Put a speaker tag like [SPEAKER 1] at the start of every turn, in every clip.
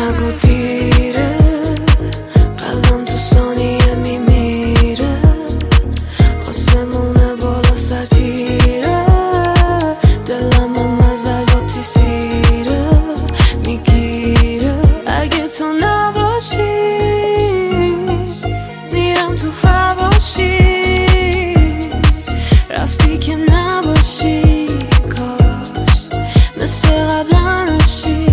[SPEAKER 1] نگو دیره، قلبم تو ثانیه میمیره، آسمونه بالا سر تیره، دلم مزل با تیسیره میگیره. اگه تو نباشی میرم تو هواشی، رفتی که نباشی کاش مثل قبلا نشی.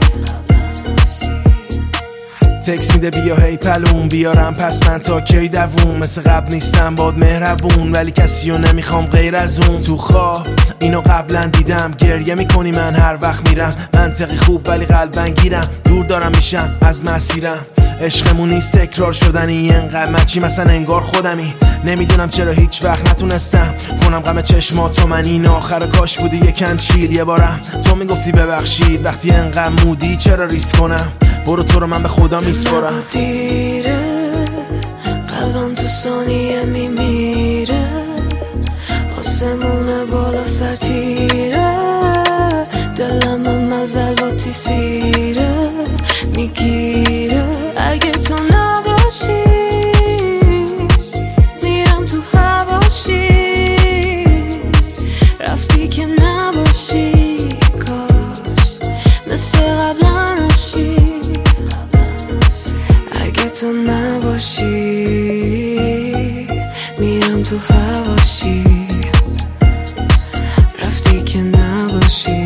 [SPEAKER 2] تکس میده بیا هی پلون بیارم پس من تا کی دووم، مثل قبل نیستم باد مهربون ولی کسیو نمیخوام غیر از اون. تو خواب اینو قبلا دیدم، گریه میکنی من هر وقت میرم، منطقی خوب ولی قلبن گیرم، دور دارم میشم از مسیرم. عشقمون نیست تکرار شدنی اینقدر مچی مثلا انگار خودمی، نمیدونم چرا هیچ وقت نتونستم کنم غم چشماتو من. این آخر کاش بودی یکم چیل، یه بارم تو میگفتی ببخشید وقتی انقدر مودی چرا ریسک کنم. برو تو رو من به خدا میسپارم.
[SPEAKER 1] نگو دیره، قلبم تو ثانیه میمیره، آسمونه بالا سر تیره، دلم مزل با تیسیره میگیره. اگه تو نباشی میرم تو هواشی، رفتی که نباشی کاش مثل قبلا نشی. اگه تو نباشی میرم تو هواشی، رفتی که نباشی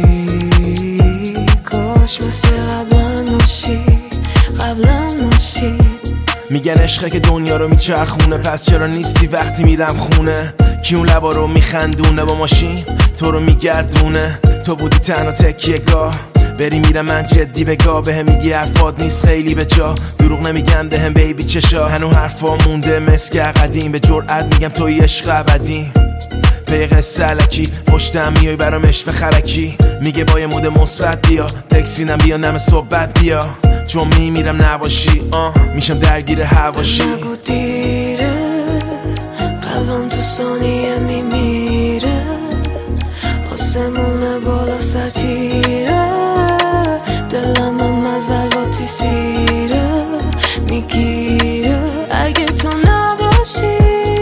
[SPEAKER 1] کاش مثل قبلا نشی، قبلا نشی.
[SPEAKER 2] میگن عشقه که دنیا رو میچرخونه، پس چرا نیستی وقتی میرم خونه؟ کی اون لبا رو میخندونه با ماشین تو رو میگردونه؟ تو بودی تنها تکیه گاه، بری میرم من جدی بگاه، بهم میگی حرفات نیست خیلی به جا، دروغ نمیگن بهم بیبی چشا، هنو حرفا مونده مسک قدیم، به جرئت میگم توی عشق ابدی. پی قصه الکی پشتم میای برام عشق خرکی، میگه با یه مود مثبت بیا، تکس میدم بیا نم صحبت بیا، چون میمیرم نباشی میشم درگیر هواشی.
[SPEAKER 1] نگو دیره، قلبم تو ثانیه میمیره، آسمونه بالا سر تیره، دلم مزل با تیسیره میگیره. اگه تو نباشی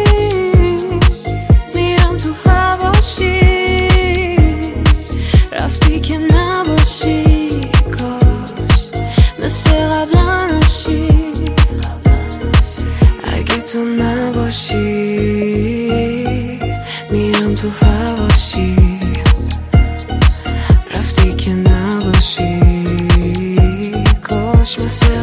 [SPEAKER 1] میرم تو هواشی، رفتی که نباشی کاش مثل قبلا نشی. اگه تو نباشی میرم تو هواشی، رفتی که نباشی کاش مثل